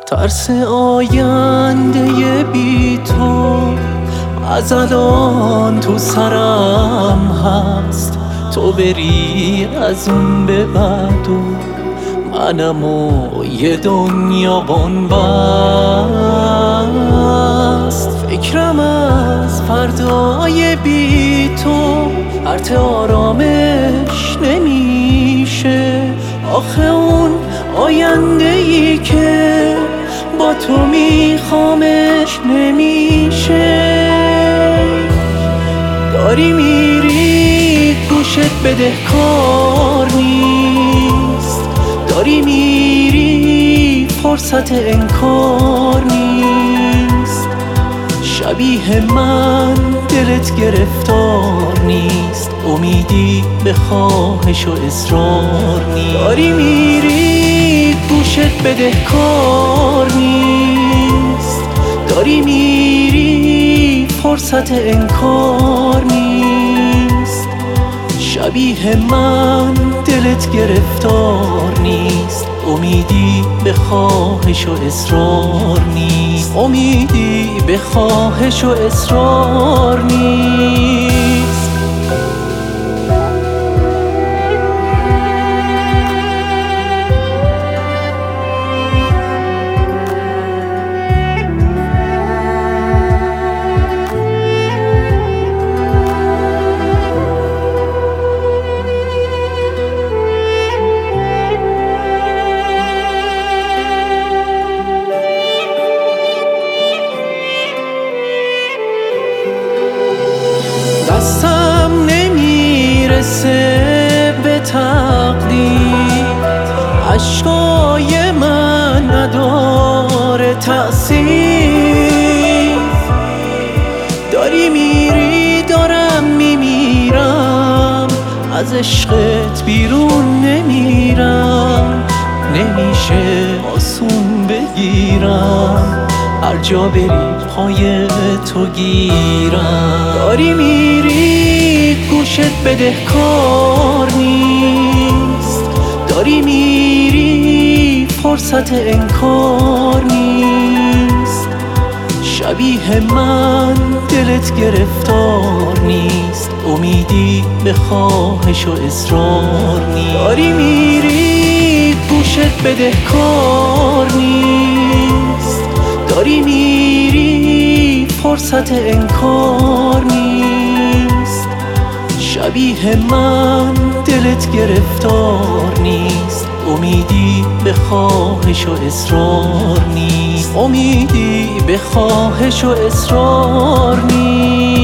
ترس آینده بی تو از الان تو سرم هست. تو بری از اون به بعد و منم و یه دنیا بنبست. فکرم از فردای بی تو پرت آرامش نمیشه. آخه اون آینده ای که با تو میخوامش نمیشه. داری میری گوشت بدهکار نیست، داری میری فرصت انکار نیست. شبیه من دلت گرفتار نیست، امیدی به خواهش و اصرار نیست. داری میری گوشت بدهکار نیست، داری میری فرصت انکار نیست. شبیه من دلت گرفتار نیست، امیدی به خواهش و اصرار نیست. امیدی به خواهش و اصرار نیست. دستم نمیرسه به تقدیر، اشکای من نداره تأثیر. داری میری دارم میمیرم، از عشقت بیرون نمیرم. نمیشه آسون بگیرم، هر جا بری پای تو گیرم. داری میری گوشت بدهکار نیست، داری میری فرصت انکار نیست. شبیه من دلت گرفتار نیست، امیدی به خواهش و اصرار نیست. داری میری گوشت بدهکار نیست، داری میری فرصت انکار نیست. شبیه من دلت گرفتار نیست، امیدی به خواهش و اصرار نیست. امیدی به خواهش و اصرار نیست.